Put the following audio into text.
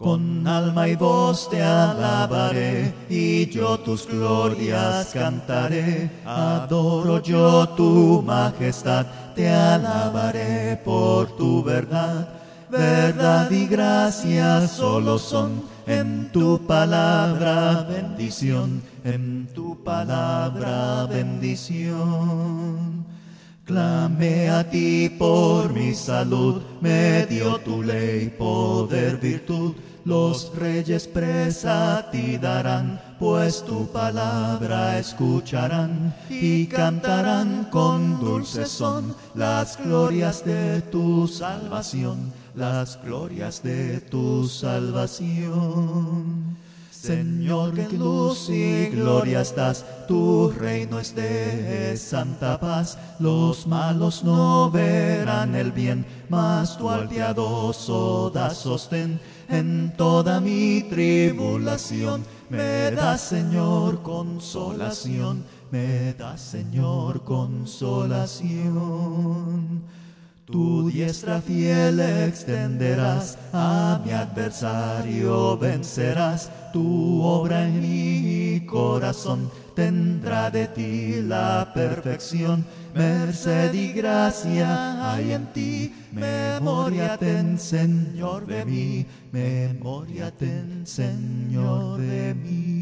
Con alma y voz te alabaré, y yo tus glorias cantaré. Adoro yo tu majestad, te alabaré por tu verdad. Verdad y gracia solo son en tu palabra bendición, en tu palabra bendición. Clamé a ti por mi salud, me dio tu ley poder, virtud. Los reyes presa a ti darán, pues tu palabra escucharán y cantarán con dulce son las glorias de tu salvación, las glorias de tu salvación. Señor, que luz y gloria estás, tu reino es de santa paz. Los malos no verán el bien, mas tú al piadoso das sostén. En toda mi tribulación me das, Señor, consolación, me das, Señor, consolación. Tu diestra fiel extenderás, a mi adversario vencerás. Tu obra en mi corazón tendrá de ti la perfección. Merced y gracia hay en ti, memoria ten, Señor, de mí. Memoria ten, Señor, de mí.